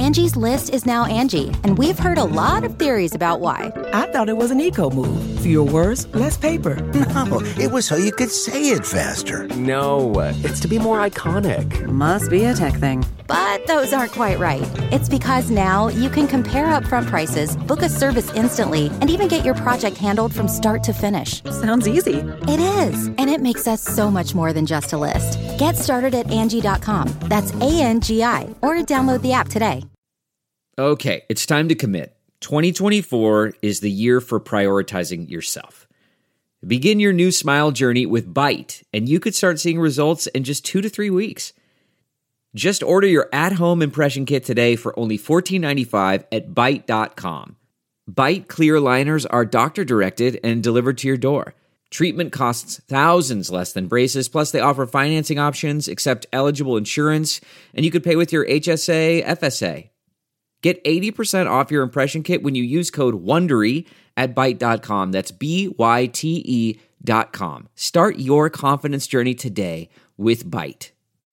Angie's List is now Angie, and we've heard a lot of theories about why. I thought it was an eco move. Fewer words, less paper. No, it was so you could say it faster. No, it's to be more iconic. Must be a tech thing. But those aren't quite right. It's because now you can compare upfront prices, book a service instantly, and even get your project handled from start to finish. Sounds easy. It is, and it makes us so much more than just a list. Get started at Angie.com. That's ANGI, or download the app today. Okay, it's time to commit. 2024 is the year for prioritizing yourself. Begin your new smile journey with Byte, and you could start seeing results in just 2 to 3 weeks. Just order your at-home impression kit today for only $14.95 at Byte.com. Byte clear liners are doctor-directed and delivered to your door. Treatment costs thousands less than braces, plus they offer financing options, accept eligible insurance, and you could pay with your HSA, FSA. Get 80% off your impression kit when you use code WONDERY at Byte.com. That's BYTE.com. Start your confidence journey today with Byte.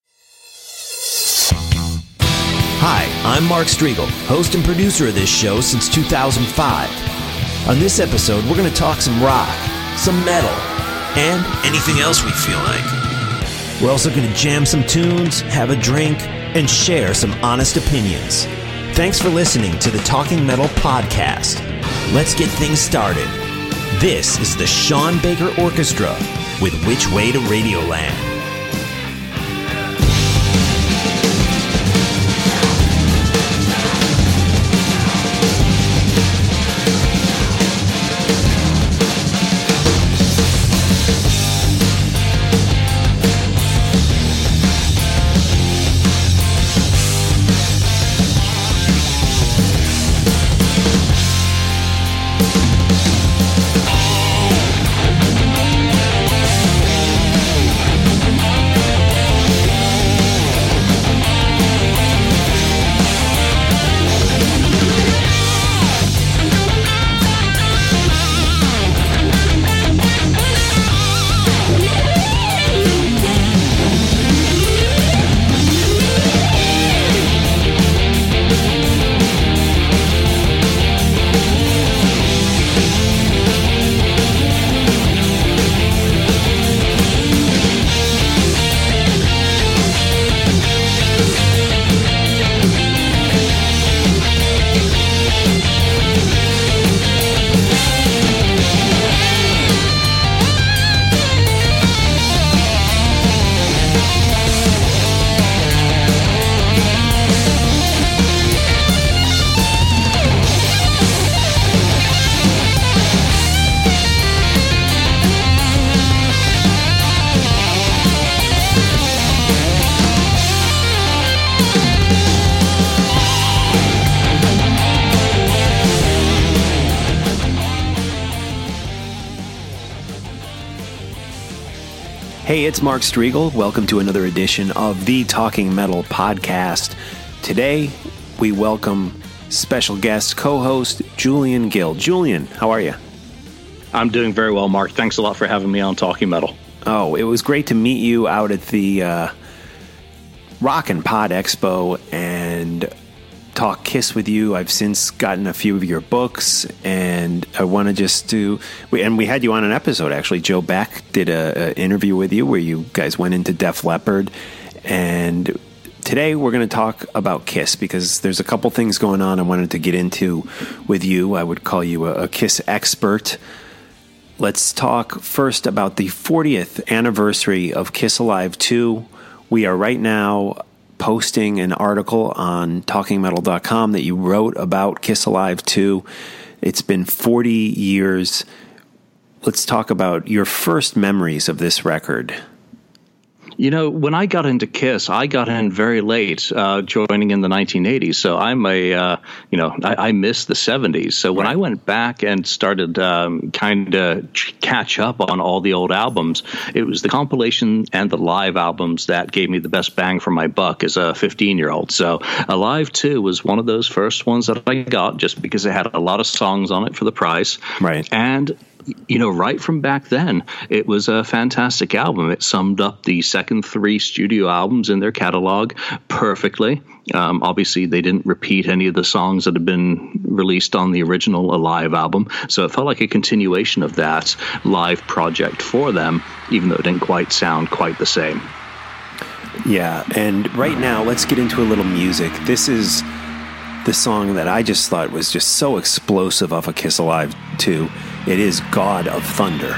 Hi, I'm Mark Striegel, host and producer of this show since 2005. On this episode, we're going to talk some rock, some metal, and anything else we feel like. We're also going to jam some tunes, have a drink, and share some honest opinions. Thanks for listening to the Talking Metal Podcast. Let's get things started. This is the Sean Baker Orchestra with Which Way to Radioland. Hey, it's Mark Striegel. Welcome to another edition of the Talking Metal Podcast. Today, we welcome special guest, co-host Julian Gill. Julian, how are you? I'm doing very well, Mark. Thanks a lot for having me on Talking Metal. Oh, it was great to meet you out at the Rock and Pod Expo and talk Kiss with you. I've since gotten a few of your books, and I want to just do... we had you on an episode, actually. Joe Beck did an interview with you where you guys went into Def Leppard, and today we're going to talk about Kiss because there's a couple things going on I wanted to get into with you. I would call you a Kiss expert. Let's talk first about the 40th anniversary of Kiss Alive 2. We are right now posting an article on TalkingMetal.com that you wrote about Kiss Alive 2. It's been 40 years. Let's talk about your first memories of this record. You know, when I got into Kiss, I got in very late, joining in the 1980s. So I'm I missed the 70s. So when I went back and started kind of catch up on all the old albums, it was the compilation and the live albums that gave me the best bang for my buck as a 15-year-old. So Alive 2 was one of those first ones that I got just because it had a lot of songs on it for the price. Right. And Right from back then, it was a fantastic album. It summed up the second 3 studio albums in their catalog perfectly. Obviously, they didn't repeat any of the songs that had been released on the original Alive album, so it felt like a continuation of that live project for them, even though it didn't quite sound quite the same. Yeah, and right now, let's get into a little music. This is the song that I just thought was just so explosive off of Kiss Alive 2. It is God of Thunder.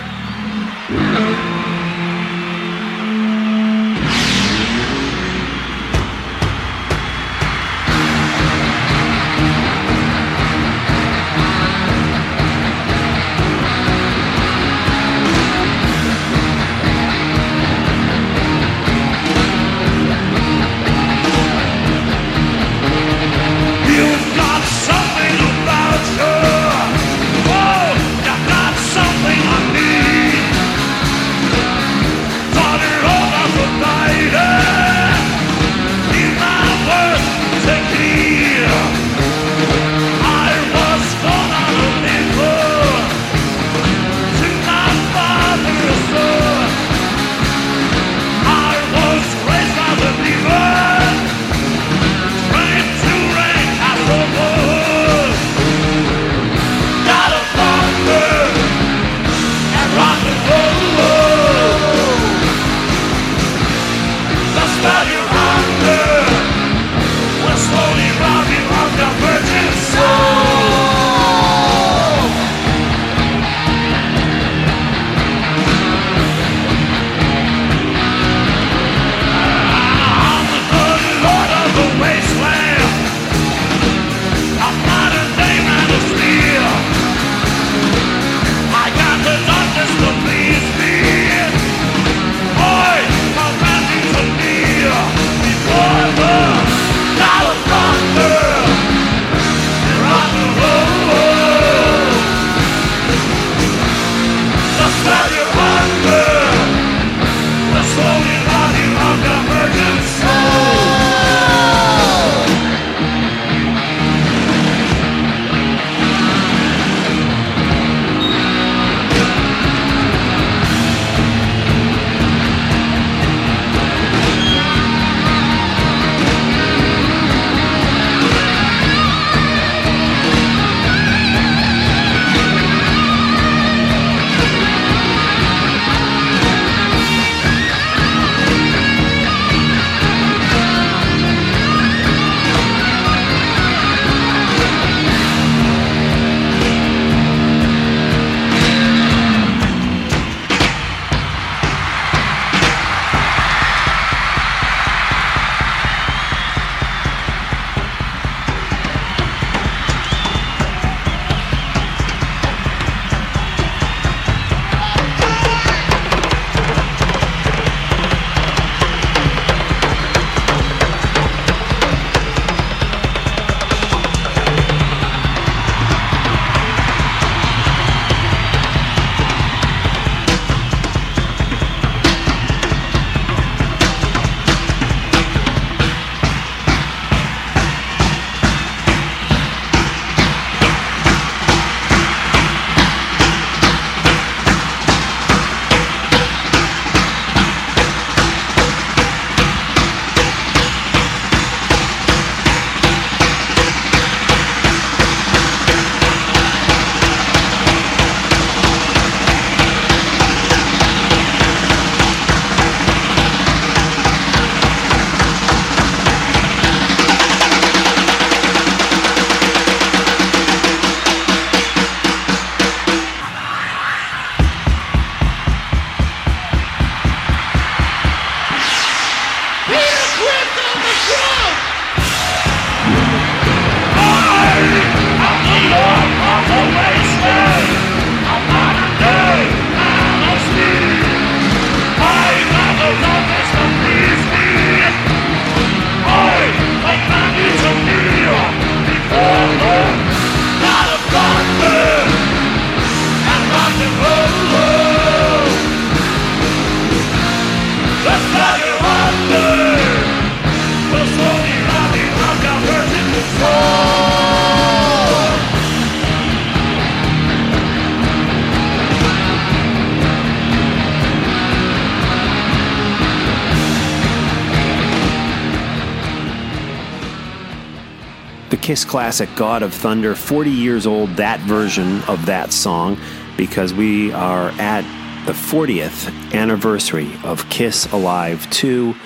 Kiss classic, God of Thunder, 40 years old, that version of that song, because we are at the 40th anniversary of Kiss Alive 2.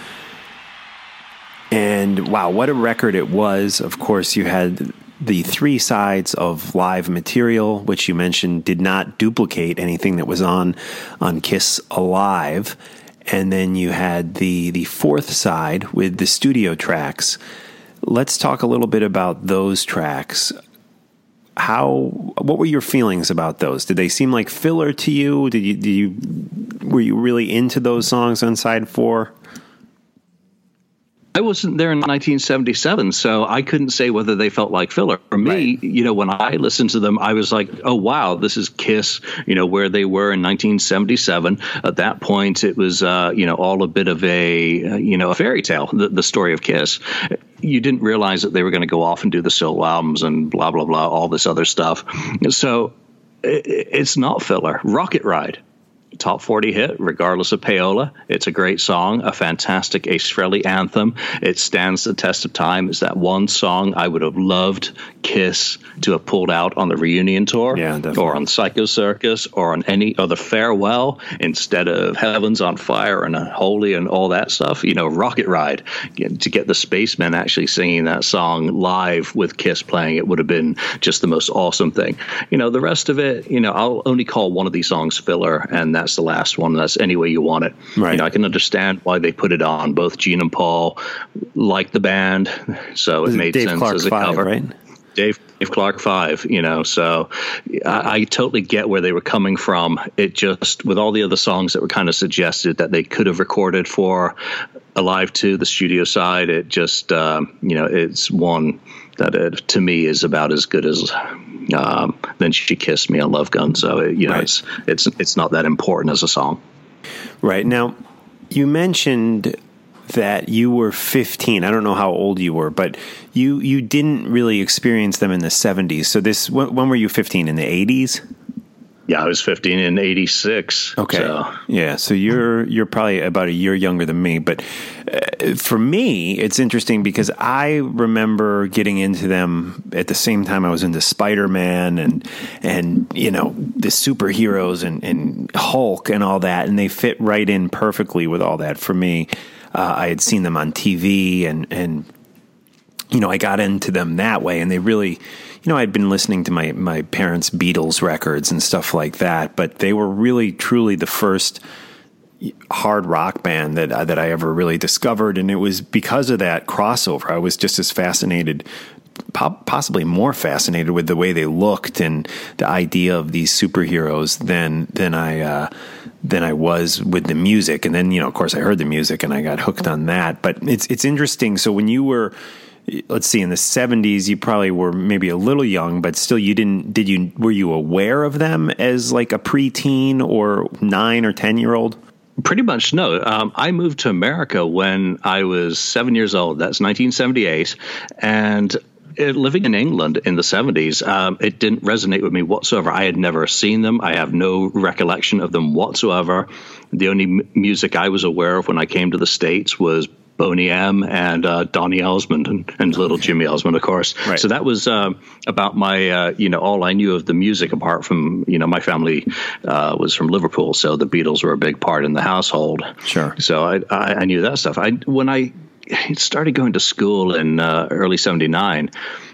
And wow, what a record it was. Of course, you had the 3 sides of live material, which you mentioned did not duplicate anything that was on Kiss Alive. And then you had the 4th side with the studio tracks. Let's talk a little bit about those tracks. What were your feelings about those? Did they seem like filler to you? Were you really into those songs on side 4? I wasn't there in 1977, so I couldn't say whether they felt like filler. For me, Right. When I listened to them, I was like, oh, wow, this is Kiss, where they were in 1977. At that point, it was, all a bit of a fairy tale, the story of Kiss. You didn't realize that they were going to go off and do the solo albums and blah, blah, blah, all this other stuff. So it's not filler. Rocket Ride. Top 40 hit, regardless of payola. It's a great song, a fantastic Ace Frehley anthem. It stands the test of time. It's that one song I would have loved Kiss to have pulled out on the reunion tour, or on Psycho Circus, or on any other farewell, instead of Heaven's on Fire and Holy and all that stuff. Rocket Ride, to get the Spacemen actually singing that song live with Kiss playing it would have been just the most awesome thing. The rest of it, I'll only call one of these songs filler, and that's the last one. That's any way you want it. Right. I can understand why they put it on. Both Gene and Paul liked the band, so it made Dave sense Clark as a 5, cover. right? Dave Clark 5, so I totally get where they were coming from. It just, with all the other songs that were kind of suggested that they could have recorded for Alive 2, the studio side, it just, it's one that to me is about as good as Then She Kissed Me on Love Gun. So, Right. it's not that important as a song. Right. Now, you mentioned that you were 15. I don't know how old you were, but you didn't really experience them in the 70s. So when were you 15? In the 80s? Yeah, I was 15 in 86. Okay. So. Yeah, so you're probably about a year younger than me. But for me, it's interesting because I remember getting into them at the same time I was into Spider-Man and the superheroes and Hulk and all that, and they fit right in perfectly with all that for me. I had seen them on TV and I got into them that way, and they really, I'd been listening to my parents' Beatles records and stuff like that, but they were really, truly the first hard rock band that I ever really discovered, and it was because of that crossover. I was just as fascinated, possibly more fascinated with the way they looked and the idea of these superheroes than I was with the music. And then, of course, I heard the music and I got hooked on that. But it's interesting. So when you were, let's see, in the 70s, you probably were maybe a little young, but still were you aware of them as like a preteen or 9 or 10-year-old? Pretty much no. I moved to America when I was 7 years old. That's 1978. And living in England in the 70s, it didn't resonate with me whatsoever. I had never seen them. I have no recollection of them whatsoever. The only music I was aware of when I came to the States was Boney M. and Donny Osmond and little Jimmy Osmond, of course. Right. So that was about my, all I knew of the music, apart from, my family was from Liverpool, so the Beatles were a big part in the household. Sure. So I knew that stuff. When I started going to school in early 79,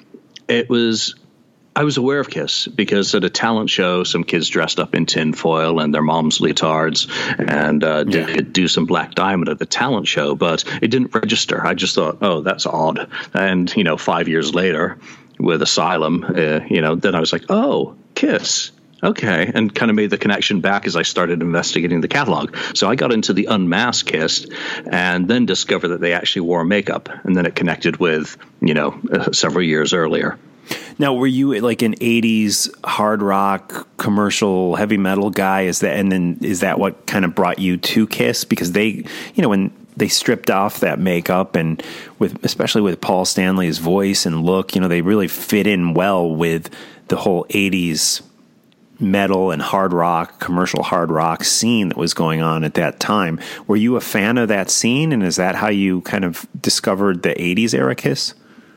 I was aware of Kiss because at a talent show, some kids dressed up in tinfoil and their mom's leotards and did do some Black Diamond at the talent show, but it didn't register. I just thought, oh, that's odd. And, 5 years later with Asylum, then I was like, oh, Kiss. Okay, and kind of made the connection back as I started investigating the catalog. So I got into the Unmasked Kiss and then discovered that they actually wore makeup. And then it connected with, several years earlier. Now, were you like an 80s hard rock, commercial, heavy metal guy? Is that what kind of brought you to Kiss? Because they, when they stripped off that makeup and especially with Paul Stanley's voice and look, they really fit in well with the whole 80s metal and hard rock, commercial hard rock scene that was going on at that time. Were you a fan of that scene? And is that how you kind of discovered the 80s era Kiss?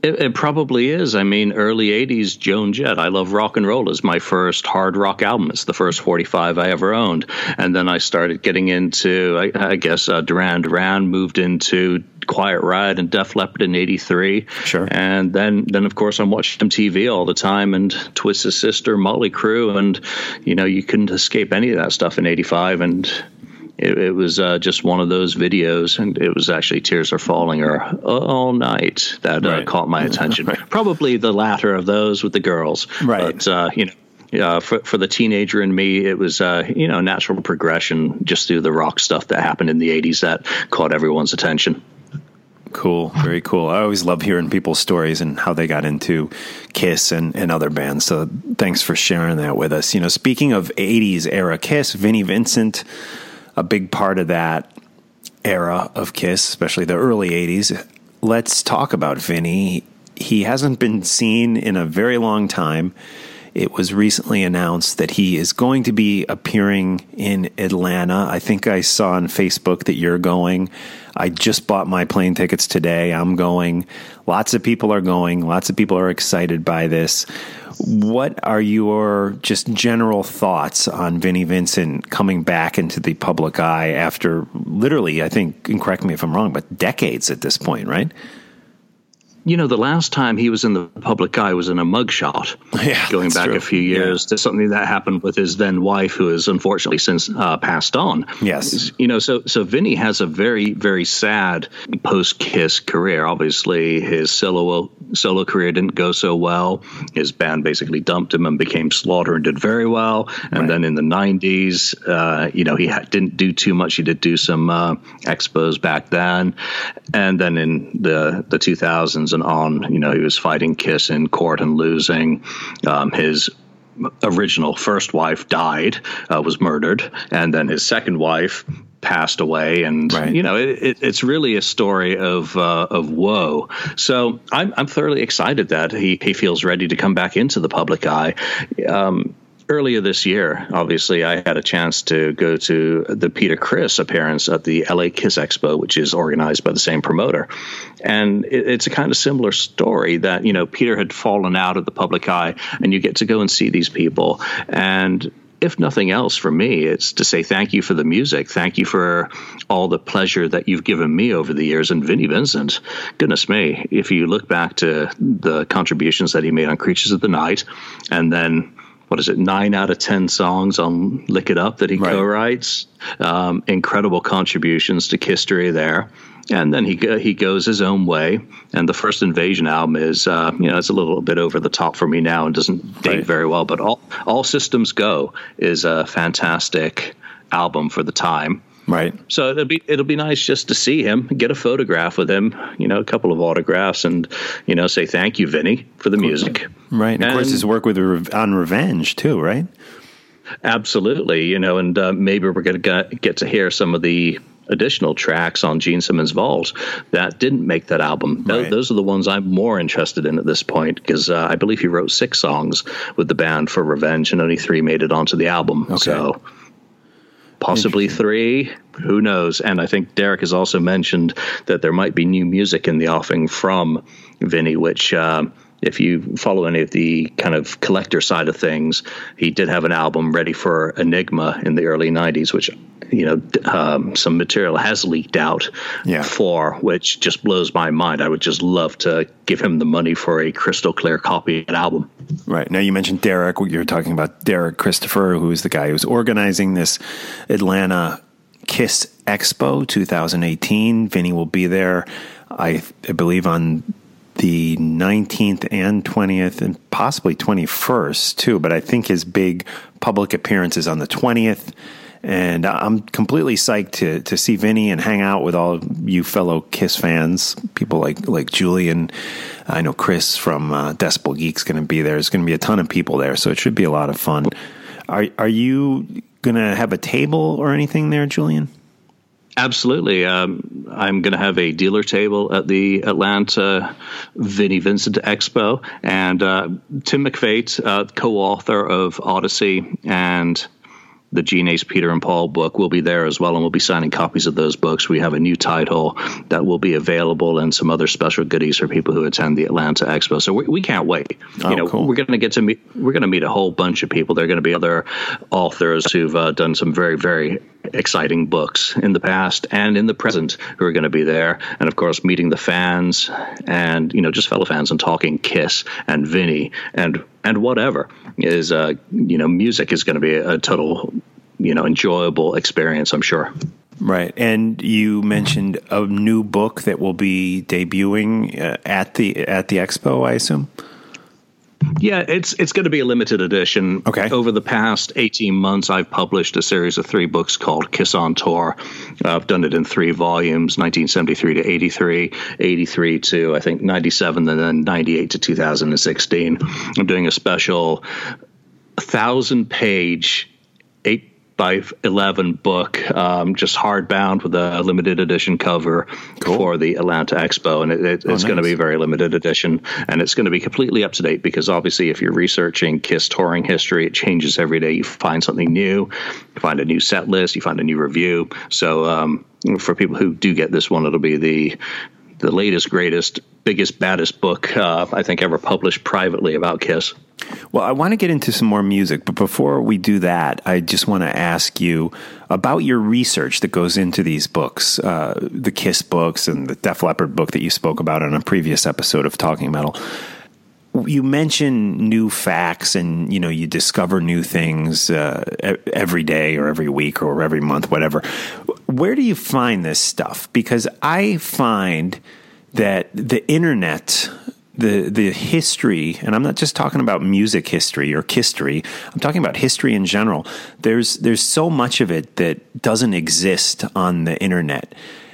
It probably is. I mean, early 80s, Joan Jett, I Love Rock and Roll is my first hard rock album. It's the first 45 I ever owned. And then I started getting into, I guess, Duran Duran, moved into Quiet Riot and Def Leppard in 83. Sure. And then of course, I'm watching MTV all the time, and Twisted Sister, Motley Crue, and, you couldn't escape any of that stuff in 85. And it was just one of those videos, and it was actually Tears Are Falling or All Night that caught my attention. Right. Probably the latter of those with the girls. Right. But, for the teenager in me, it was, natural progression just through the rock stuff that happened in the 80s that caught everyone's attention. Cool. Very cool. I always love hearing people's stories and how they got into Kiss and other bands. So thanks for sharing that with us. Speaking of 80s era Kiss, Vinnie Vincent, a big part of that era of Kiss, especially the early 80s. Let's talk about Vinnie. He hasn't been seen in a very long time. It was recently announced that he is going to be appearing in Atlanta. I think I saw on Facebook that you're going. I just bought my plane tickets today. I'm going. Lots of people are going. Lots of people are excited by this. What are your just general thoughts on Vinnie Vincent coming back into the public eye after literally, I think, and correct me if I'm wrong, but decades at this point, right? The last time he was in the public eye was in a mugshot, going back a few years to something that happened with his then wife, who has unfortunately since passed on. Yes. So Vinnie has a very, very sad post-Kiss career. Obviously, his solo career didn't go so well. His band basically dumped him and became Slaughter and did very well. And then in the 90s, he didn't do too much. He did do some expos back then. And then in the 2000s, and on, he was fighting Kiss in court and losing. His original first wife died, was murdered, and then his second wife passed away, and it's really a story of woe. So I'm thoroughly excited that he feels ready to come back into the public eye. Earlier this year, obviously, I had a chance to go to the Peter Criss appearance at the LA Kiss Expo, which is organized by the same promoter. And it's a kind of similar story that, Peter had fallen out of the public eye, and you get to go and see these people. And if nothing else, for me, it's to say thank you for the music. Thank you for all the pleasure that you've given me over the years. And Vinnie Vincent, goodness me, if you look back to the contributions that he made on Creatures of the Night, and then 9 out of 10 songs on Lick It Up that he co-writes. Incredible contributions to Kisstory there. And then he goes his own way. And the first Invasion album is, it's a little bit over the top for me now and doesn't date very well. But All Systems Go is a fantastic album for the time. Right. So it'll be nice just to see him, get a photograph with him, a couple of autographs, and say thank you, Vinnie, for the music. Right, and of course his work on Revenge too, right? Absolutely, and maybe we're going to get to hear some of the additional tracks on Gene Simmons' Vault that didn't make that album. Right. Those are the ones I'm more interested in at this point, because I believe he wrote 6 songs with the band for Revenge, and only 3 made it onto the album. Okay. So possibly 3, who knows? And I think Derek has also mentioned that there might be new music in the offing from Vinnie, which if you follow any of the kind of collector side of things, he did have an album ready for Enigma in the early 90s, which, some material has leaked out for, which just blows my mind. I would just love to give him the money for a crystal clear copy of an album. Right. Now, you mentioned Derek. You're talking about Derek Christopher, who is the guy who's organizing this Atlanta Kiss Expo 2018. Vinnie will be there, I believe, on the 19th and 20th and possibly 21st too, but I think his big public appearance is on the 20th. And I'm completely psyched to see Vinnie and hang out with all you fellow Kiss fans, people like Julian. I know Chris from Decibel Geek's going to be there. There's going to be a ton of people there, so it should be a lot of fun. Are you going to have a table or anything there, Julian? Absolutely. I'm going to have a dealer table at the Atlanta Vinnie Vincent Expo. And Tim McFate, co-author of Odyssey and the Gene Ace, Peter and Paul book will be there as well, and we'll be signing copies of those books. We have a new title that will be available and some other special goodies for people who attend the Atlanta Expo. So we can't wait. Cool. We're going to meet a whole bunch of people. There are going to be other authors who've done some very, very exciting books in the past and in the present who are going to be there. And of course, meeting the fans and, just fellow fans and talking Kiss and Vinny and whatever is, music is going to be a total, enjoyable experience, I'm sure. Right. And you mentioned a new book that will be debuting at the expo, I assume? Yeah, it's going to be a limited edition. Okay. Over the past 18 months, I've published a series of 3 books called Kiss on Tour. I've done it in 3 volumes, 1973 to 83, 83 to, I think, 97, and then 98 to 2016. I'm doing a special 1,000-page, 8x11 book, just hardbound with a limited edition cover for the Atlanta Expo. And it's going to be a very limited edition, and it's going to be completely up to date because obviously if you're researching Kiss touring history, it changes every day. You find something new, you find a new set list, you find a new review. So for people who do get this one, it'll be the latest, greatest, biggest, baddest book I think ever published privately about Kiss. Well, I want to get into some more music, but before we do that, I just want to ask you about your research that goes into these books, the Kiss books and the Def Leppard book that you spoke about on a previous episode of Talking Metal. You mention new facts and, you discover new things every day or every week or every month, whatever. Where do you find this stuff? Because I find that the internet, the history, and I'm not just talking about music history or history, I'm talking about history in general. There's so much of it that doesn't exist on the internet.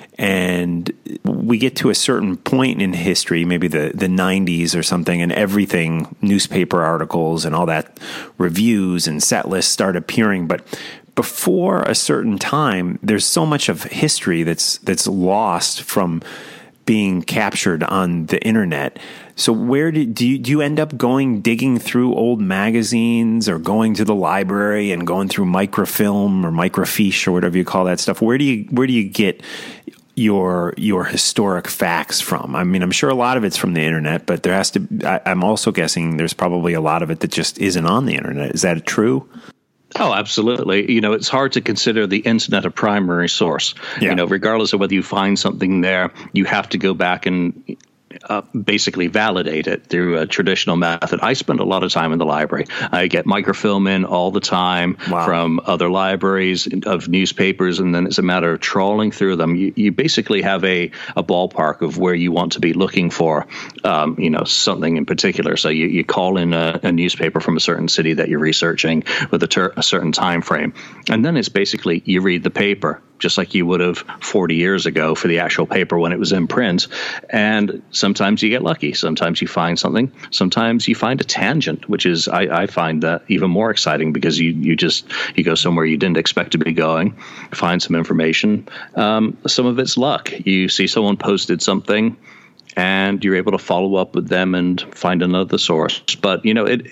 And we get to a certain point in history, maybe the 90s or something, and everything, newspaper articles and all that, reviews and set lists start appearing. But before a certain time, there's so much of history that's lost from being captured on the internet. So where do you end up digging through old magazines or going to the library and going through microfilm or microfiche or whatever you call that stuff? Where do you get your historic facts from? I mean, I'm sure a lot of it's from the internet, but there has to. I'm also guessing there's probably a lot of it that just isn't on the internet. Is that true? Oh, absolutely. It's hard to consider the internet a primary source. Yeah. Regardless of whether you find something there, you have to go back and basically validate it through a traditional method. I spend a lot of time in the library. I get microfilm in all the time from other libraries of newspapers, and then it's a matter of trawling through them. You basically have a ballpark of where you want to be looking for, something in particular. So you call in a newspaper from a certain city that you're researching with a certain time frame, and then it's basically you read the paper, just like you would have 40 years ago for the actual paper when it was in print. And sometimes you get lucky. Sometimes you find something. Sometimes you find a tangent, which is, I find that even more exciting because you go somewhere you didn't expect to be going, find some information. Some of it's luck. You see someone posted something and you're able to follow up with them and find another source. But,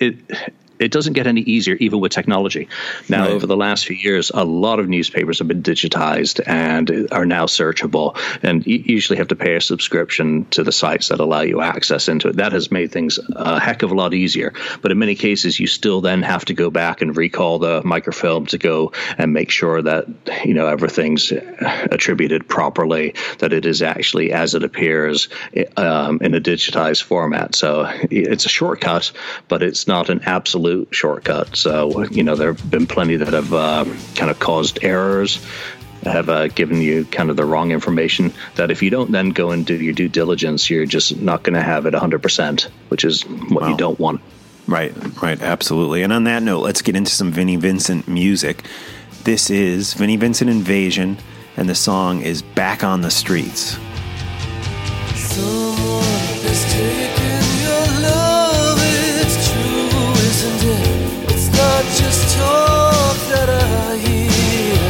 it doesn't get any easier, even with technology. Now, over the last few years, a lot of newspapers have been digitized and are now searchable. And you usually have to pay a subscription to the sites that allow you access into it. That has made things a heck of a lot easier. But in many cases, you still then have to go back and recall the microfilm to go and make sure that, everything's attributed properly, that it is actually as it appears in a digitized format. So it's a shortcut, but it's not an absolute shortcut. So, there have been plenty that have kind of caused errors, have given you kind of the wrong information, that if you don't then go and do your due diligence, you're just not going to have it 100%, which is what you don't want. Right, absolutely. And on that note, let's get into some Vinnie Vincent music. This is Vinnie Vincent Invasion, and the song is Back on the Streets. Someone has taken your love, it's true, isn't it? It's not just talk that I hear.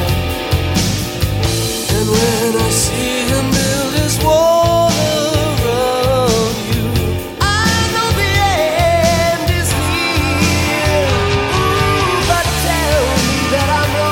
And when I see him build his wall around you, I know the end is near. Ooh, but tell me that I'm wrong.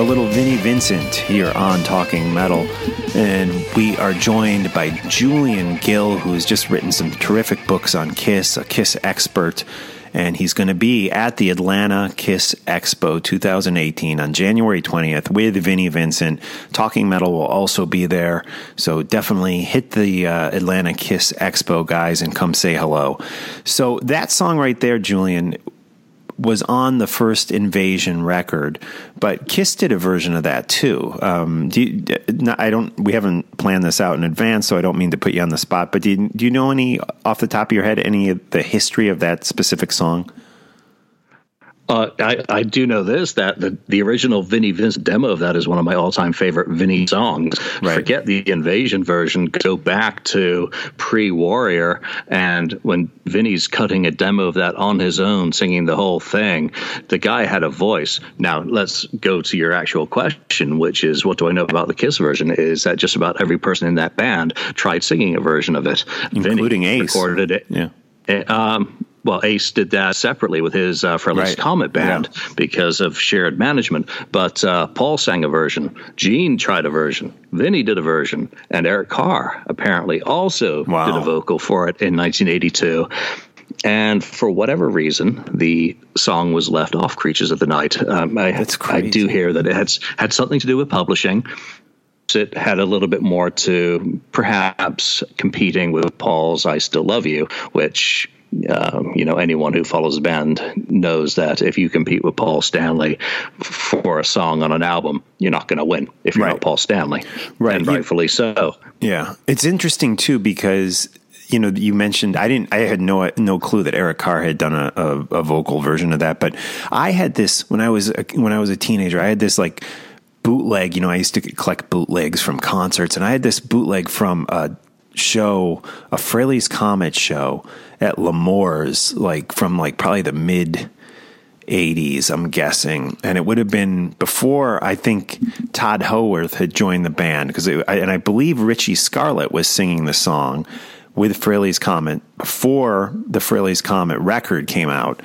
little Vinnie Vincent here on Talking Metal. And we are joined by Julian Gill, who has just written some terrific books on Kiss, a Kiss expert. And he's going to be at the Atlanta Kiss Expo 2018 on January 20th with Vinnie Vincent. Talking Metal will also be there. So definitely hit the Atlanta Kiss Expo, guys, and come say hello. So that song right there, Julian, was on the first Invasion record, but Kiss did a version of that too. We haven't planned this out in advance, so I don't mean to put you on the spot, but do you know any, off the top of your head, any of the history of that specific song? I do know this, that the original Vinnie Vincent demo of that is one of my all-time favorite Vinnie songs. Right. Forget the Invasion version, go back to pre-Warrior, and when Vinnie's cutting a demo of that on his own, singing the whole thing, the guy had a voice. Now, let's go to your actual question, which is, what do I know about the Kiss version? Is that just about every person in that band tried singing a version of it. Including Vinnie Ace. Recorded it. Yeah. Well, Ace did that separately with his Fairlight Comet band because of shared management. But Paul sang a version. Gene tried a version. Vinnie did a version. And Eric Carr apparently also did a vocal for it in 1982. And for whatever reason, the song was left off Creatures of the Night. That's crazy. I do hear that it had something to do with publishing. It had a little bit more to perhaps competing with Paul's I Still Love You, which... anyone who follows the band knows that if you compete with Paul Stanley for a song on an album, you're not going to win if you're not Paul Stanley. Right. And rightfully so. Yeah. It's interesting too, because, you mentioned, I had no clue that Eric Carr had done a vocal version of that, but I had this when I was a teenager, I had this like bootleg, I used to collect bootlegs from concerts, and I had this bootleg from a Fraley's Comet show at L'Amour's, from probably the mid 80s, I'm guessing. And it would have been before, I think, Todd Howarth had joined the band, and I believe Richie Scarlett was singing the song with Fraley's Comet before the Fraley's Comet record came out.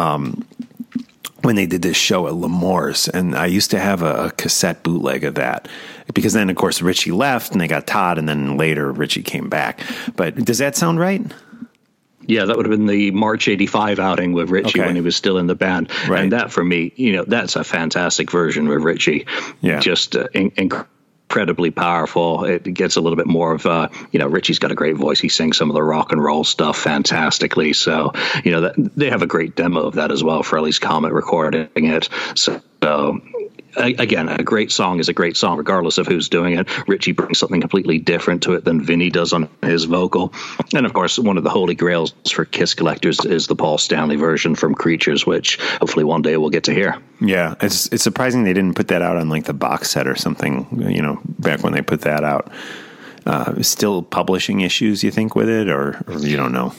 When they did this show at L'Amour's, and I used to have a cassette bootleg of that, because then, of course, Richie left, and they got Todd, and then later Richie came back. But does that sound right? Yeah, that would have been the March 85 outing with Richie when he was still in the band. Right. And that, for me, that's a fantastic version with Richie. Yeah. Just incredibly powerful. It gets a little bit more of, Richie's got a great voice. He sings some of the rock and roll stuff fantastically. So, they have a great demo of that as well. Fraley's Comet recording it. So, again, a great song is a great song, regardless of who's doing it. Richie brings something completely different to it than Vinnie does on his vocal. And, of course, one of the holy grails for Kiss collectors is the Paul Stanley version from Creatures, which hopefully one day we'll get to hear. Yeah, it's surprising they didn't put that out on, the box set or something, back when they put that out. Still publishing issues, you think, with it, or you don't know?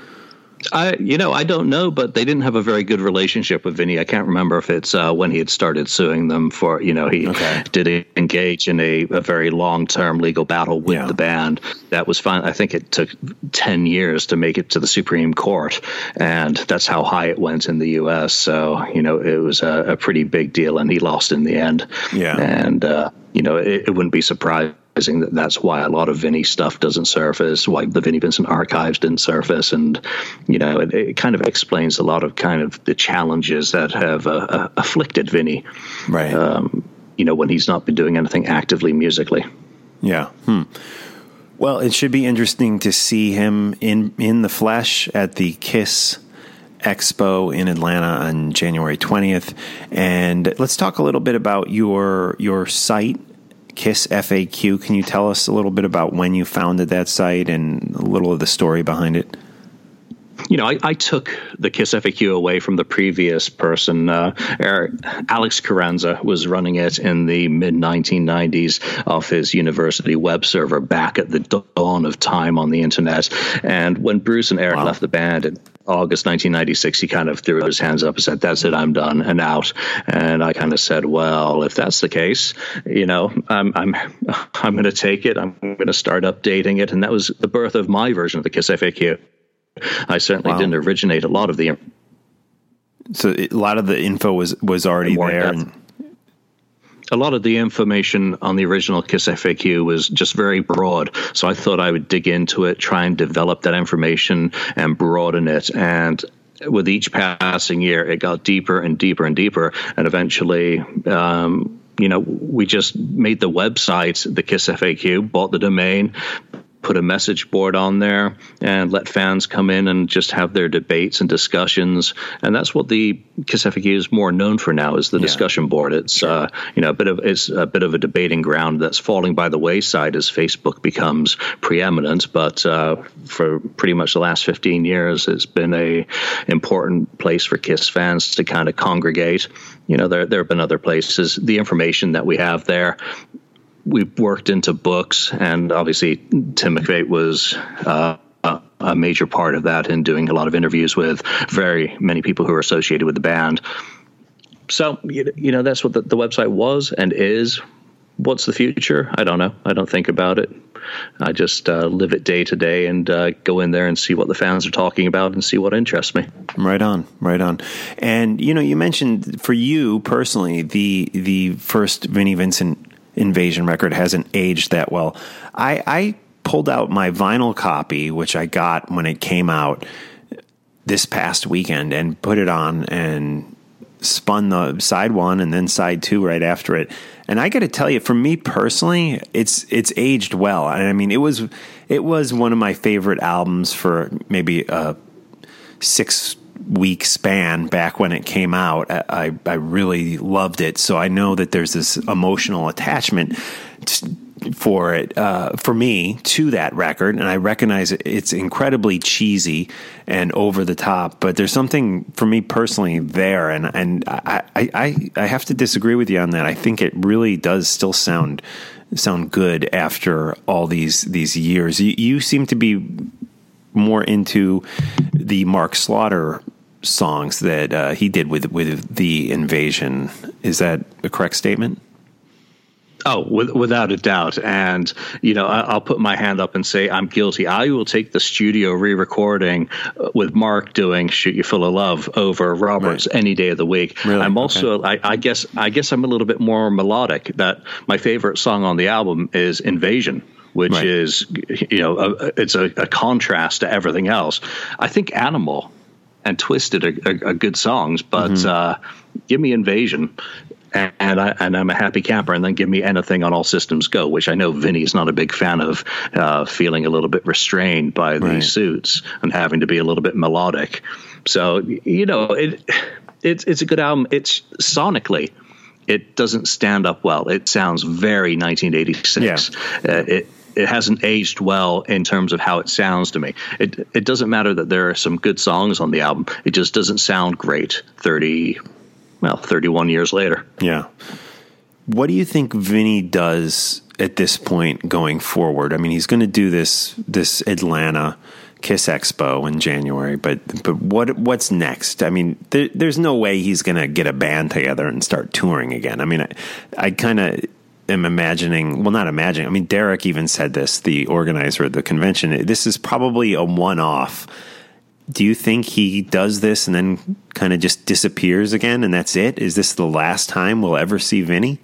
I don't know, but they didn't have a very good relationship with Vinnie. I can't remember if it's when he had started suing them for, he did engage in a very long-term legal battle with the band. That was fine. I think it took 10 years to make it to the Supreme Court, and that's how high it went in the U.S. So, it was a pretty big deal, and he lost in the end. Yeah. And, it wouldn't be surprising that's why a lot of Vinnie stuff doesn't surface, why the Vinnie Vincent archives didn't surface. And, it kind of explains a lot of kind of the challenges that have afflicted Vinnie, right? When he's not been doing anything actively musically. Yeah. Well, it should be interesting to see him in the flesh at the Kiss Expo in Atlanta on January 20th. And let's talk a little bit about your site, Kiss FAQ. Can you tell us a little bit about when you founded that site and a little of the story behind it? I took the Kiss FAQ away from the previous person. Alex Carranza was running it in the mid-1990s off his university web server back at the dawn of time on the internet. And when Bruce and Eric left the band in August 1996, he kind of threw his hands up and said, "That's it, I'm done and out." And I kind of said, well, if that's the case, I'm going to take it. I'm going to start updating it. And that was the birth of my version of the Kiss FAQ. I certainly didn't originate a lot of the. So a lot of the info was already there. a lot of the information on the original KISS FAQ was just very broad. So I thought I would dig into it, try and develop that information and broaden it. And with each passing year, it got deeper and deeper and deeper. And eventually, we just made the website, the KISS FAQ, bought the domain, put a message board on there, and let fans come in and just have their debates and discussions. And that's what the KISS FAQ is more known for now, is the discussion board. It's a bit of a debating ground that's falling by the wayside as Facebook becomes preeminent. But for pretty much the last 15 years, it's been a important place for KISS fans to kind of congregate. There have been other places. The information that we have there, we've worked into books, and obviously Tim McVeigh was a major part of that in doing a lot of interviews with very many people who are associated with the band. So, that's what the website was and is. What's the future? I don't know. I don't think about it. I just live it day to day and go in there and see what the fans are talking about and see what interests me. Right on. And, you mentioned for you personally, the first Vinnie Vincent Invasion record hasn't aged that well. I pulled out my vinyl copy, which I got when it came out this past weekend, and put it on and spun the side one and then side two right after it. And I got to tell you, for me personally, it's aged well. And I mean, it was one of my favorite albums for maybe a 6-week span back when it came out. I really loved it. So I know that there's this emotional attachment for me to that record, and I recognize it's incredibly cheesy and over the top, but there's something for me personally there, and I have to disagree with you on that. I think it really does still sound good after all these years. You seem to be more into the Mark Slaughter songs that he did with the Invasion. Is that a correct statement? Oh, without a doubt. And, I'll put my hand up and say I'm guilty. I will take the studio re-recording with Mark doing Shoot You Full of Love over Roberts any day of the week. Really? I'm also, okay. I guess I'm a little bit more melodic. That my favorite song on the album is Invasion, which is, it's a contrast to everything else. I think Animal and Twisted are good songs, but give me Invasion. And I'm a happy camper, and then give me anything on All Systems Go, which I know Vinny is not a big fan of, feeling a little bit restrained by the suits and having to be a little bit melodic. So, it's a good album. It's sonically, it doesn't stand up well. It sounds very 1986. Yeah. It hasn't aged well in terms of how it sounds to me. It doesn't matter that there are some good songs on the album. It just doesn't sound great 31 years later. Yeah. What do you think Vinny does at this point going forward? I mean, he's going to do this Atlanta KISS Expo in January, but what's next? I mean, there's no way he's going to get a band together and start touring again. I mean, I kind of am imagining, well, not imagining. I mean, Derek even said this, the organizer of the convention. This is probably a one-off. Do you think he does this and then kind of just disappears again and that's it? Is this the last time we'll ever see Vinny?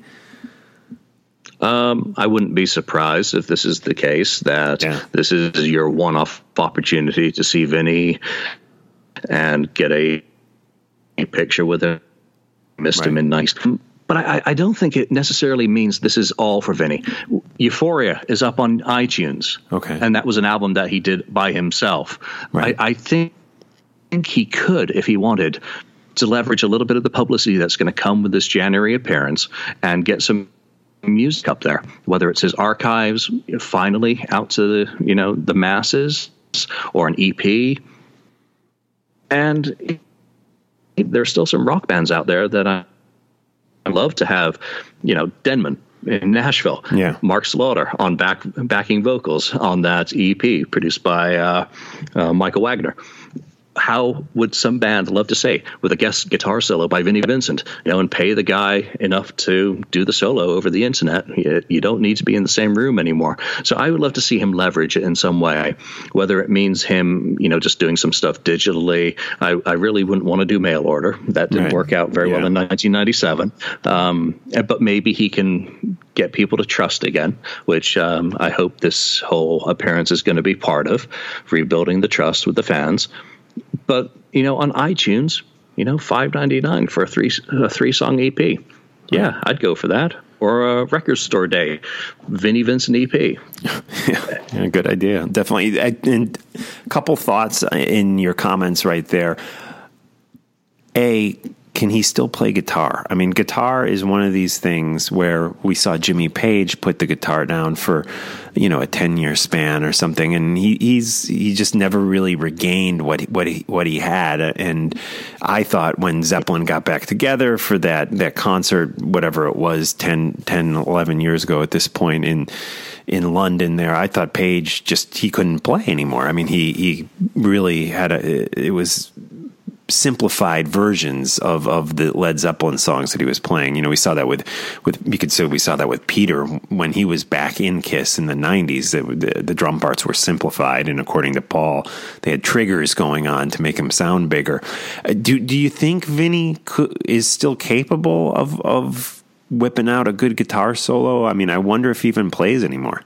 I wouldn't be surprised if this is the case, that this is your one-off opportunity to see Vinny and get a picture with him, missed him in nice. But I don't think it necessarily means this is all for Vinny. Euphoria is up on iTunes. Okay. And that was an album that he did by himself. Right. I think he could, if he wanted, to leverage a little bit of the publicity that's going to come with this January appearance and get some music up there, whether it's his archives finally out to the masses, or an EP. And there's still some rock bands out there that I'd love to have, Denman in Nashville, Mark Slaughter on backing vocals on that EP produced by Michael Wagner. how would some band love to say with a guest guitar solo by Vinnie Vincent, and pay the guy enough to do the solo over the internet? You don't need to be in the same room anymore. So I would love to see him leverage it in some way, whether it means him, just doing some stuff digitally. I really wouldn't want to do mail order. That didn't work out very well in 1997. But maybe he can get people to trust again, which I hope this whole appearance is going to be part of, rebuilding the trust with the fans. But, on iTunes, $5.99 for a three-song EP. Yeah, I'd go for that. Or a record store day, Vinnie Vincent EP. Yeah, good idea. Definitely. And a couple thoughts in your comments right there. Can he still play guitar? I mean, guitar is one of these things where we saw Jimmy Page put the guitar down for, a 10-year span or something, and he just never really regained what he had. And I thought when Zeppelin got back together for that concert, whatever it was, 10, 11 years ago at this point in London there, I thought Page he couldn't play anymore. I mean, he really had it was simplified versions of the Led Zeppelin songs that he was playing. We saw that with you could say we saw that with Peter when he was back in Kiss in the 90s. The drum parts were simplified, and according to Paul, they had triggers going on to make him sound bigger. Do you think Vinnie is still capable of whipping out a good guitar solo? I mean, I wonder if he even plays anymore.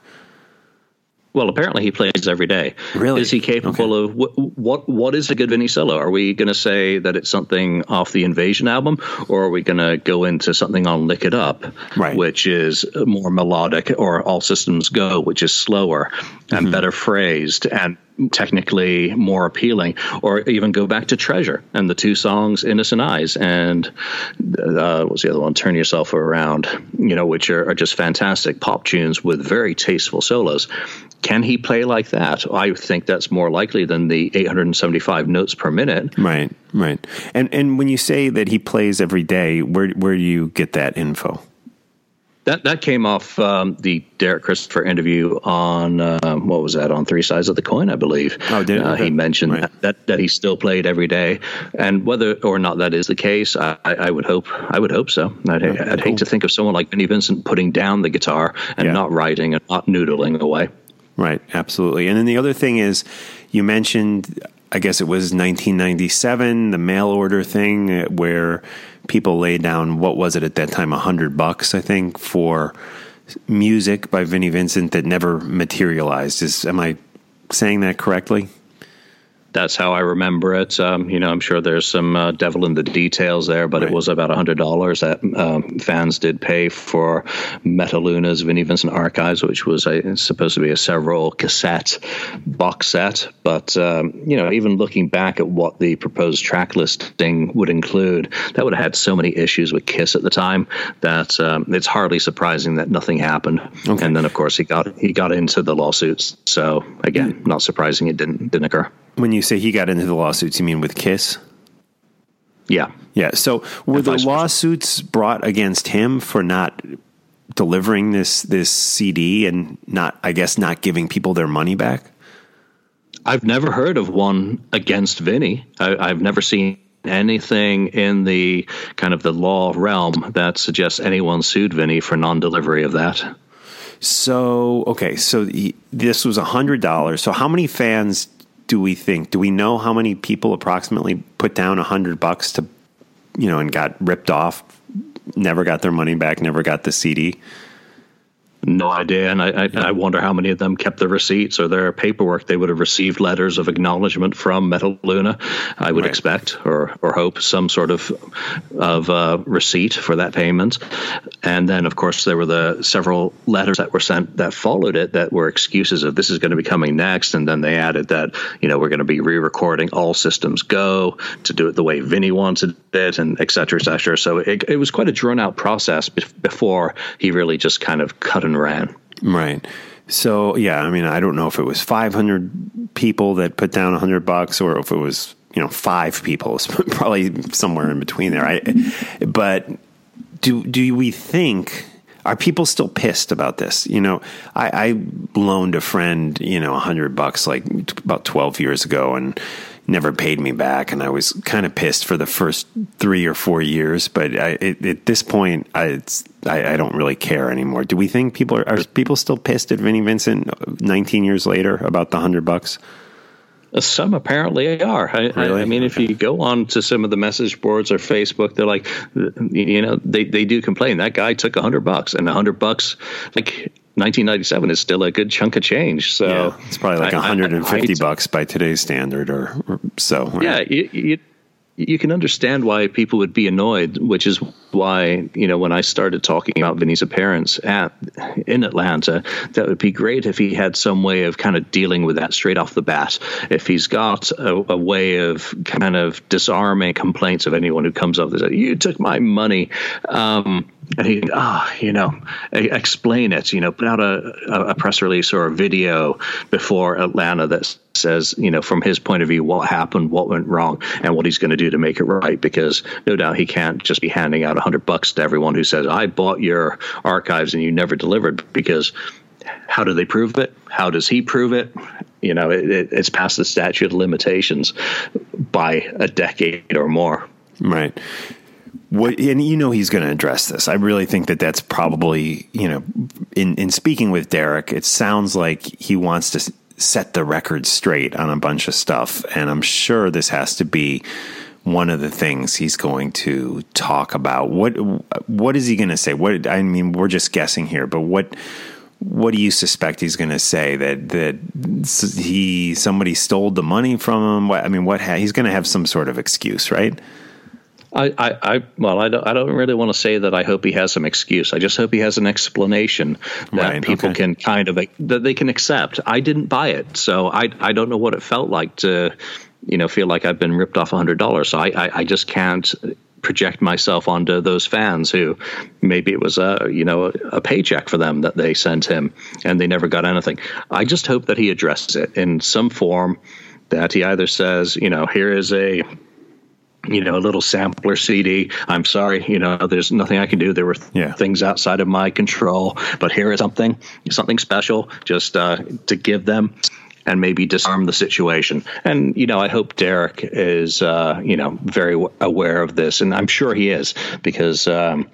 Well, apparently he plays every day. Really? Is he capable of what is a good Vinnie solo? Are we going to say that it's something off the Invasion album, or are we going to go into something on Lick It Up, which is more melodic, or All Systems Go, which is slower and better phrased and technically more appealing, or even go back to Treasure and the two songs Innocent Eyes and what's the other one, Turn Yourself Around, which are just fantastic pop tunes with very tasteful solos. Can he play like that? I think that's more likely than the 875 notes per minute. Right. And when you say that he plays every day, where do you get that info? That came off the Derek Christopher interview on, what was that, on Three Sides of the Coin, I believe. Oh, did it? He mentioned that he still played every day. And whether or not that is the case, I would hope so. I'd hate to think of someone like Vinnie Vincent putting down the guitar and not writing and not noodling away. Right, absolutely. And then the other thing is, you mentioned, I guess it was 1997, the mail order thing where people laid down, what was it at that time, $100, I think, for music by Vinnie Vincent that never materialized. Am I saying that correctly? That's how I remember it. I'm sure there's some devil in the details there, but it was about $100 that fans did pay for Metaluna's Vinnie Vincent Archives, which was supposed to be a several cassette box set. But, even looking back at what the proposed track listing would include, that would have had so many issues with Kiss at the time that it's hardly surprising that nothing happened. Okay. And then, of course, he got into the lawsuits. So, again, not surprising it didn't occur. When you say he got into the lawsuits, you mean with Kiss? Yeah. Yeah. So were the lawsuits brought against him for not delivering this CD and not giving people their money back? I've never heard of one against Vinnie. I've never seen anything in the kind of the law realm that suggests anyone sued Vinnie for non-delivery of that. So, okay. So this was $100. So how many fans do we know how many people approximately put down $100 to, and got ripped off, never got their money back, never got the CD? No idea, and I wonder how many of them kept the receipts or their paperwork. They would have received letters of acknowledgement from Metaluna, I would expect, or hope, some sort of receipt for that payment. And then, of course, there were the several letters that were sent that followed it that were excuses of this is going to be coming next, and then they added that, we're going to be re-recording All Systems Go to do it the way Vinnie wanted it, and et cetera, et cetera. So it was quite a drawn-out process before he really just kind of cut and ran. Right. So, yeah, I mean, I don't know if it was 500 people that put down $100 or if it was, 5 people. It's probably somewhere in between there. But do we think, are people still pissed about this? I loaned a friend, $100 like about 12 years ago, and never paid me back, and I was kind of pissed for the first 3 or 4 years. But at this point, I don't really care anymore. Do we think people are people still pissed at Vinnie Vincent 19 years later about the $100? Some apparently are. Really? I mean, if you go on to some of the message boards or Facebook, they're like, they do complain. That guy took $100, and $100, like 1997, is still a good chunk of change. So yeah, it's probably like $150 by today's standard, or so. Right? Yeah, you can understand why people would be annoyed, which is why, when I started talking about Vinny's appearance in Atlanta, that would be great if he had some way of kind of dealing with that straight off the bat. If he's got a way of kind of disarming complaints of anyone who comes up and says, "You took my money," and he explain it, put out a press release or a video before Atlanta that says, from his point of view, what happened, what went wrong, and what he's going to do to make it right. Because no doubt he can't just be handing out $100 to everyone who says, "I bought your archives and you never delivered," because how do they prove it? How does he prove it? It's past the statute of limitations by a decade or more. Right. And he's going to address this. I really think that that's probably, in speaking with Derek, it sounds like he wants to set the record straight on a bunch of stuff. And I'm sure this has to be one of the things he's going to talk about. What is he going to say? We're just guessing here, but what do you suspect he's going to say? That somebody stole the money from him? He's going to have some sort of excuse, right? I don't really want to say that I hope he has some excuse. I just hope he has an explanation that people can that they can accept. I didn't buy it, so I don't know what it felt like to, feel like I've been ripped off $100. So I just can't project myself onto those fans who maybe it was a paycheck for them that they sent him and they never got anything. I just hope that he addresses it in some form, that he either says, here is a little sampler CD. I'm sorry, there's nothing I can do. There were things outside of my control, but here is something special just to give them and maybe disarm the situation. And, I hope Derek is, very aware of this. And I'm sure he is, because,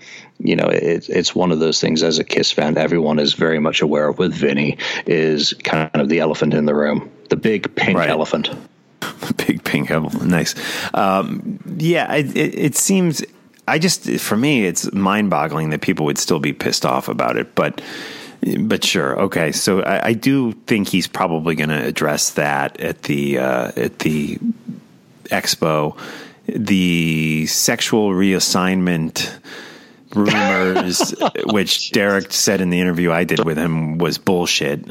it's one of those things as a Kiss fan, everyone is very much aware of with Vinny is kind of the elephant in the room, the big pink elephant. Big pink elephant. Nice. It seems, for me, it's mind-boggling that people would still be pissed off about it, but sure. Okay. So I do think he's probably going to address that at the expo. The sexual reassignment rumors, which Derek said in the interview I did with him, was bullshit.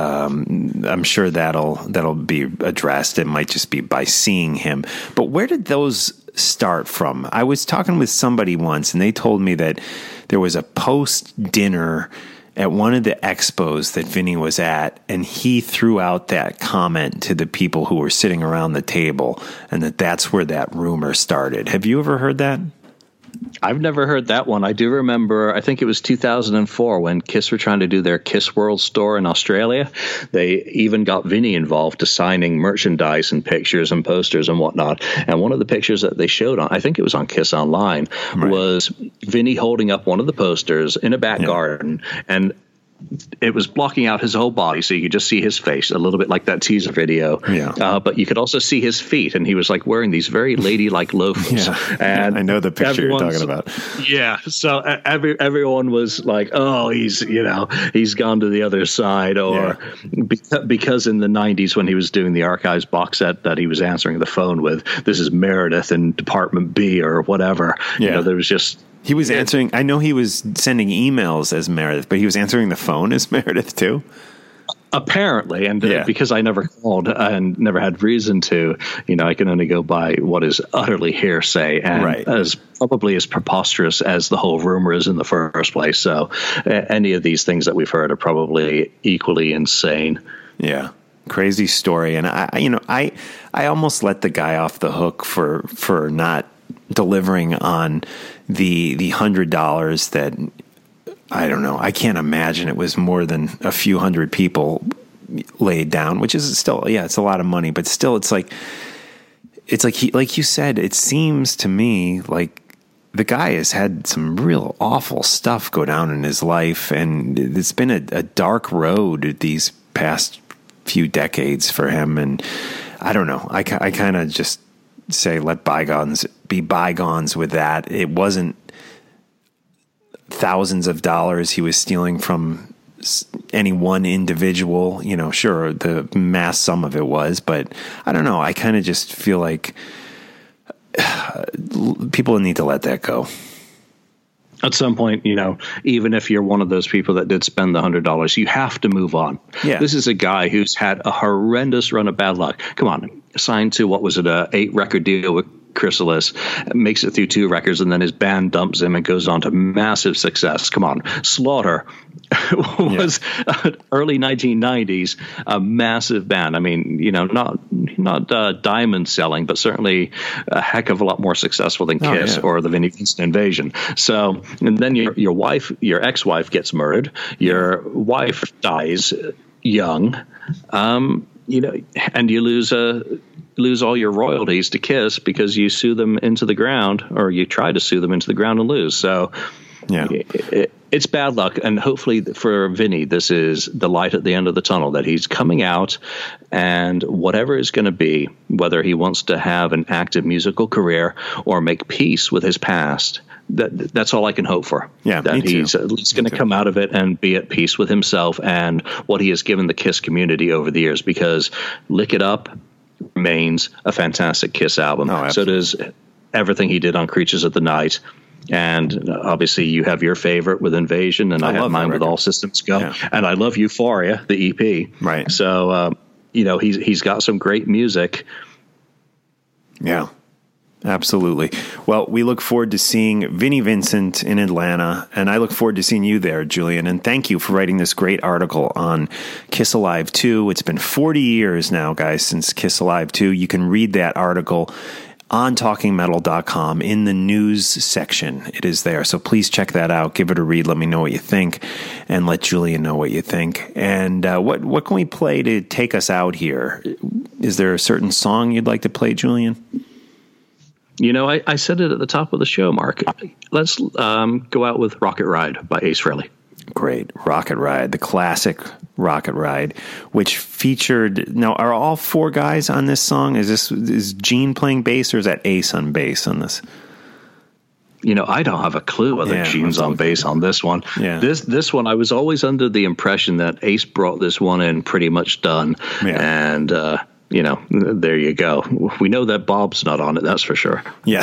I'm sure that'll be addressed. It might just be by seeing him. But where did those start from? I was talking with somebody once, and they told me that there was a post-dinner at one of the expos that Vinny was at, and he threw out that comment to the people who were sitting around the table, and that's where that rumor started. Have you ever heard that? I've never heard that one. I do remember, I think it was 2004 when Kiss were trying to do their Kiss World store in Australia. They even got Vinny involved to signing merchandise and pictures and posters and whatnot. And one of the pictures that they showed on, I think it was on Kiss Online, was Vinny holding up one of the posters in a back garden, and it was blocking out his whole body, so you could just see his face, a little bit like that teaser video. But you could also see his feet, and he was like wearing these very ladylike loafers. And I know the picture you're talking about. Yeah, so everyone was like, "Oh, he's gone to the other side," or because in the '90s when he was doing the Archives box set that he was answering the phone with, "This is Meredith in Department B" or whatever. There was just. He was answering. I know he was sending emails as Meredith, but he was answering the phone as Meredith too. Apparently, and because I never called and never had reason to, I can only go by what is utterly hearsay and as probably as preposterous as the whole rumor is in the first place. So any of these things that we've heard are probably equally insane. Yeah. Crazy story. And I almost let the guy off the hook for not delivering on the $100 that, I don't know, I can't imagine it was more than a few hundred people laid down, which is still, it's a lot of money, but still it's like, it's like you said, it seems to me like the guy has had some real awful stuff go down in his life, and it's been a dark road these past few decades for him. And I don't know. I kind of just say let bygones be bygones with that. It wasn't thousands of dollars he was stealing from any one individual. You know, sure, the mass sum of it was, but I don't know. I kind of just feel like people need to let that go. At some point, you know, even if you're one of those people that did spend the $100, you have to move on. Yeah. This is a guy who's had a horrendous run of bad luck. Come on, signed to, what was it, a 8-record deal with Chrysalis, makes it through 2 records, and then his band dumps him and goes on to massive success. Come on, Slaughter was early 1990s, a massive band. I mean, you know, not diamond selling, but certainly a heck of a lot more successful than Kiss or the Vinnie Vincent Invasion. So, and then your wife, your ex-wife, gets murdered. Your wife dies young. You know, and you lose all your royalties to Kiss because you sue them into the ground, or you try to sue them into the ground and lose. So it's bad luck. And hopefully for Vinny, this is the light at the end of the tunnel, that he's coming out, and whatever is going to be, whether he wants to have an active musical career or make peace with his past, that's all I can hope for. Yeah, that he's at least going to come out of it and be at peace with himself and what he has given the Kiss community over the years, because Lick It Up remains a fantastic Kiss album. So does everything he did on Creatures of the Night. And obviously you have your favorite with Invasion, and I have mine with All Systems Go. Yeah. And I love Euphoria, the EP. Right. So, you know, he's got some great music. Yeah. Absolutely. Well, we look forward to seeing Vinnie Vincent in Atlanta, and I look forward to seeing you there, Julian. And thank you for writing this great article on Kiss Alive 2. It's been 40 years now, guys, since Kiss Alive 2. You can read that article on talkingmetal.com in the news section. It is there. So please check that out. Give it a read. Let me know what you think, and let Julian know what you think. And what can we play to take us out here? Is there a certain song you'd like to play, Julian? You know, I said it at the top of the show, Mark. Let's go out with Rocket Ride by Ace Frehley. Great. Rocket Ride, the classic Rocket Ride, which featured... Now, are all 4 guys on this song? Is Gene playing bass, or is that Ace on bass on this? You know, I don't have a clue whether Gene's on bass on this one. Yeah. This one, I was always under the impression that Ace brought this one in pretty much done. Yeah. And... you know, there you go. We know that Bob's not on it, that's for sure. Yeah.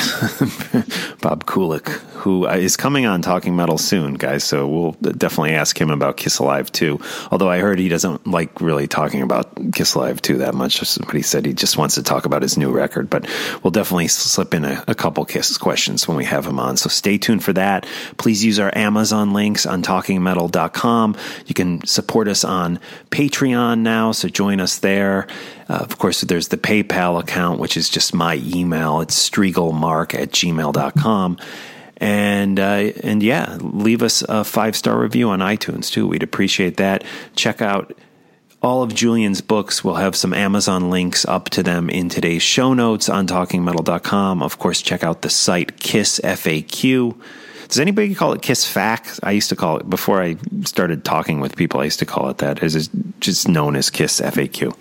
Bob Kulick, who is coming on Talking Metal soon, guys, so we'll definitely ask him about Kiss Alive 2. Although I heard he doesn't like really talking about Kiss Alive 2 that much, but he said he just wants to talk about his new record. But we'll definitely slip in a couple Kiss questions when we have him on, so stay tuned for that. Please use our Amazon links on talkingmetal.com. You can support us on Patreon now, so join us there. Of course, there's the PayPal account, which is just my email. It's striegelmark@gmail.com. And yeah, leave us a 5-star review on iTunes, too. We'd appreciate that. Check out all of Julian's books. We'll have some Amazon links up to them in today's show notes on talkingmetal.com. Of course, check out the site Kiss FAQ. Does anybody call it Kiss Facts? I used to call it, before I started talking with people, I used to call it that. It's just known as Kiss FAQ.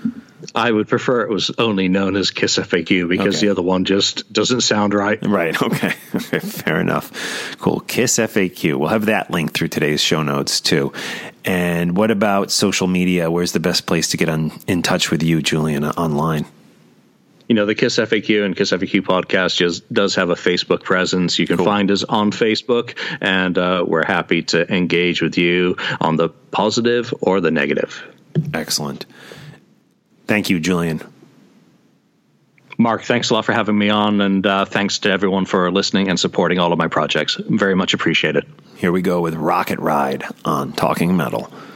I would prefer it was only known as Kiss FAQ, because the other one just doesn't sound right. Right. Okay. Fair enough. Cool. Kiss FAQ. We'll have that link through today's show notes too. And what about social media? Where's the best place to get in touch with you, Julian, online? You know, the Kiss FAQ and Kiss FAQ podcast just does have a Facebook presence. You can find us on Facebook, and we're happy to engage with you on the positive or the negative. Excellent. Thank you, Julian. Mark, thanks a lot for having me on, and thanks to everyone for listening and supporting all of my projects. Very much appreciated. Here we go with Rocket Ride on Talking Metal.